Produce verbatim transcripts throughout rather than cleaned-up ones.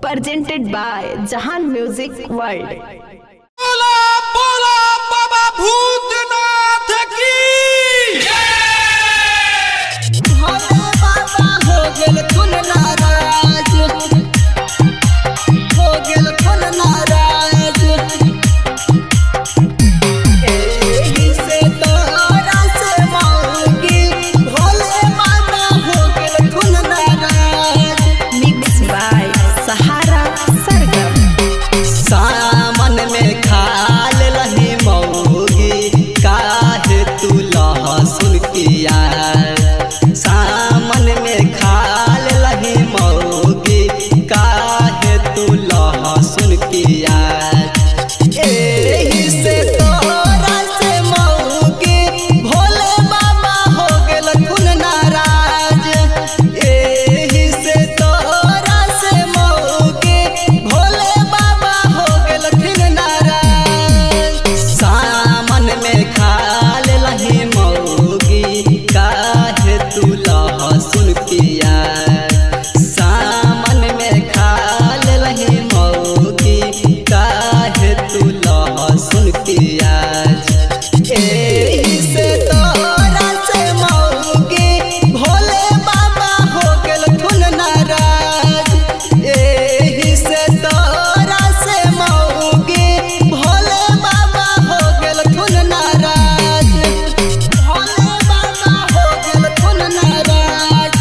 presented by Jahan Music World. बोला बोला बाबा भूतनाथ की भोले बाबा हो गेल कुल नाराज, हो गेल कुल नाराज। एही से तोरा से मांगी, भोले बाबा हो गेल कुल नाराज। Mixed by Sahara Sargam. सामन में खाल लही मौगी, काहे तू लहसुन किया। सामन में खाल लही मौगी, काहे तू लहसुन किया। एही से तोरा से मौगी, भोले बाबा हो गेल कुल नाराज। एही से तोरा से मौगी, भोले बाबा हो गेल कुल नाराज। सामन में खाल लही मौगी, काहे तू लहसुन किया। सामन में खाल लही मौगी, काहे तू लहसुन किया। एही से तोरा से मौगी, भोले बाबा हो गेल कुल नाराज। एही से तोरा से मौगी, भोले बाबा हो गेल कुल नाराज। भोले बाबा हो गेल कुल नाराज,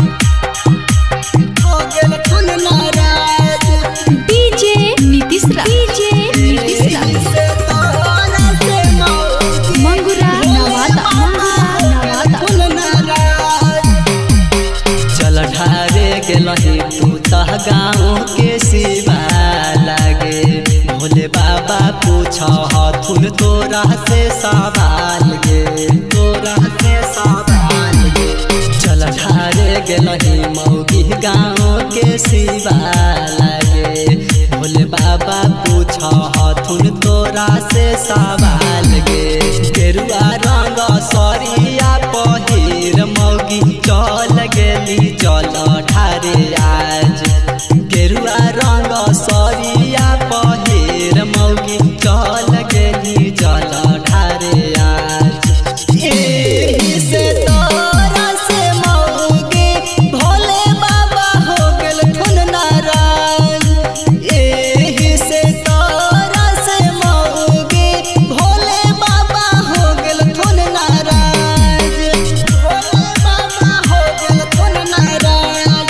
हो गेल कुल नाराज। D J Nitish Raj. D J Nitish Raj. एही से तोरा से मौगी, Mangura Nawada. Mangura Nawada. कुल नाराज। चल ढारे गेलही तू तह गाँव के सिवा लागे। भोले बाबा पूछ हथुन तोरा से सवाल गे, तोरा से सवाल गे। चल ढारे गेलही मौगी गाँव के सिवा लागे। भोले बाबा पूछ हथुन तोरा से सवाल गे। गेरुआ रंग सरिया पहिर मौगी, चल गेली जल ढारे आज। गेरुआ रंग सरिया पहिर मौगी, चल गेली जल ढारे आज। एही से तोरा से मौगी, भोले बाबा हो गेल कुल नाराज। एही से तोरा से मौगी, भोले बाबा हो गेल कुल नाराज। भोले बाबा हो गेल कुल नाराज,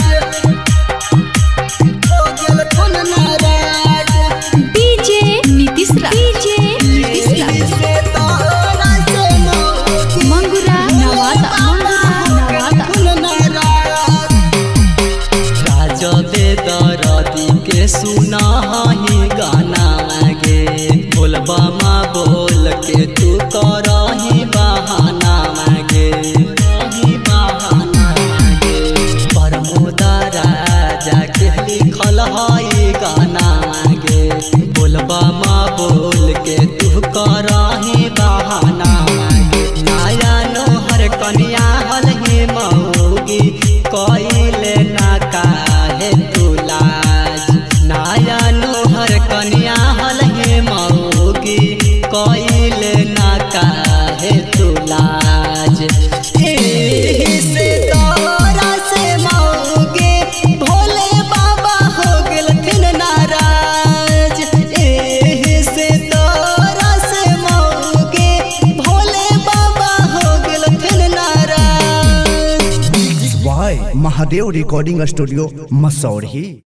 हो गेल कुल नाराज। D J Nitish Raj. D J Nitish एही Raj. से तोरा से मौगी, Mangura Nawada. Mangura Nawada. कुल नाराज। राज बेदरदी के सुनाही गाना मागे। बोलबा माँ बोल के तू करही बहाना मागे, करही बहाना मागे। प्रमोदा राजा के लिखल हई गाना मागे। बोलबा माँ बोल के तू करही बहाना मागे। नया नोहर कन्या हलही मौगी, कइले ना काहे तू लाज। नया नोहर कन्या हलही मौगी, कइले ना काहे तू लाज। एही से तोरा से मौगी, भोले बाबा हो गेल कुल नाराज। एही से तोरा से मौगी, भोले बाबा हो गेल कुल नाराज। Y Mahadev recording studio Mussoorie.